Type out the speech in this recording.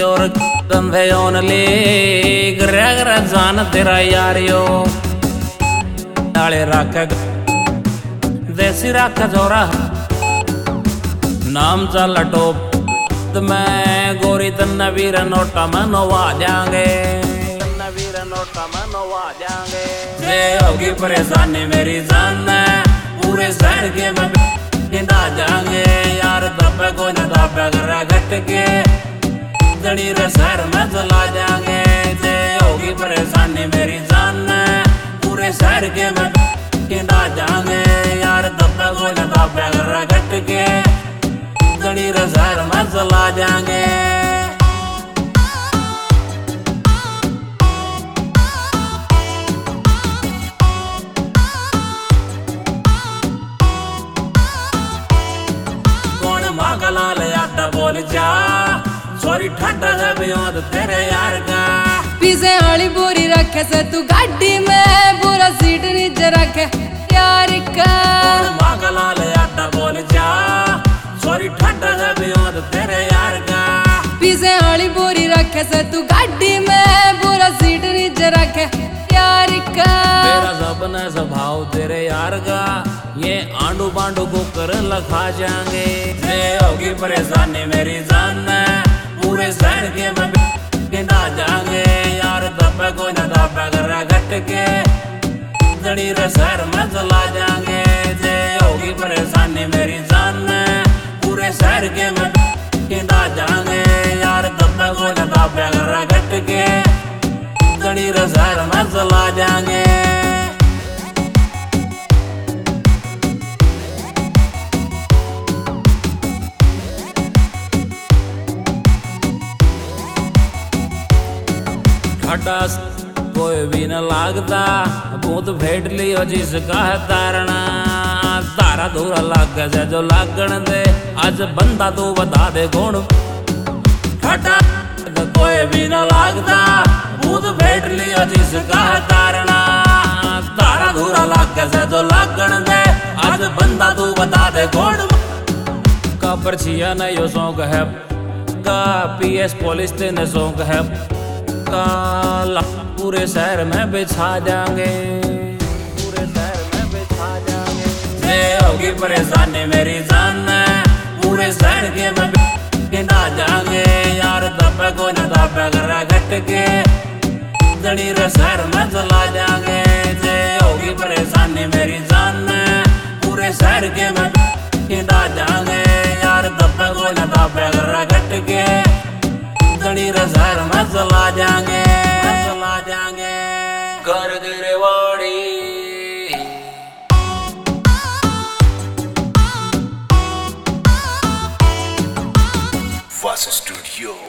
और धंधे ओनली ग्रह जान तेरा यारियो डाले रख देसी रख जोरा नाम चल टोप मैं गोरी तन्ना वीर नोटा मनवा जाएंगे वीर नोटा मनवा जाएंगे ये होगी परेशानी मेरी जान पूरे शहर के में गिंदा जाएंगे यार दबे को न दबे करा घट के जड़ी रे शहर में चला जाएंगे ये होगी परेशानी मेरी जान पूरे शहर के में गिंदा जाएंगे यार दबे को न दबे करा घट के जड़ी रे शहर में चला जाएंगे लाल याद बोल जा सॉरी ठंडा जब याद तेरे यार का पीछे आली बोरी रखे से तू गाड़ी में पूरा सीट नीचे रखे यार का लाल याद बोल जा सॉरी ठंडा जब याद तेरे यार का पीछे आली बोरी रखे से तू गाड़ी में पूरा सीट नीचे रखे यार का तेरा सबने स्वभाव तेरे यार का ये आंडू बांडू को कर लखा जाएंगे ये होगी परेशानी मेरी जान पूरे शहर के में गिंदा जाएंगे यार दबे को न दबे करा घट के जड़ी रे शहर में चला जाएंगे ये होगी परेशानी मेरी जान पूरे शहर के में गिंदा जाएंगे यार दबे को न दबे करा घट के जड़ी रे शहर में चला जाएंगे कोई भी न लागता भूत भेट लियो जिसका है तारना तारा धूरा लाग से जो लागण दे आज बंदा तू बता दे कौन खटा कोई भी न लागता भूत भेट लियो जिसका है तारना तारा धूरा लाग से जो लागण दे आज बंदा तू बता दे कौन का परछिया न यो सौंग है का पीएस पुलिस ते न सौंग है काला पूरे शहर में बिछा जाएंगे पूरे शहर में बिछा जाएंगे ये होगी परेशानी मेरी जान पूरे शहर के में गिंदा जाएंगे यार दबे को न दबे करा घट के जड़ी रे शहर में चला जाएंगे ये होगी परेशानी मेरी जान पूरे शहर के में गिंदा जाएंगे यार दबे को न दबे करा घट के जड़ी रे शहर में चला जाएंगे घर गिरवाड़ी Fast Studio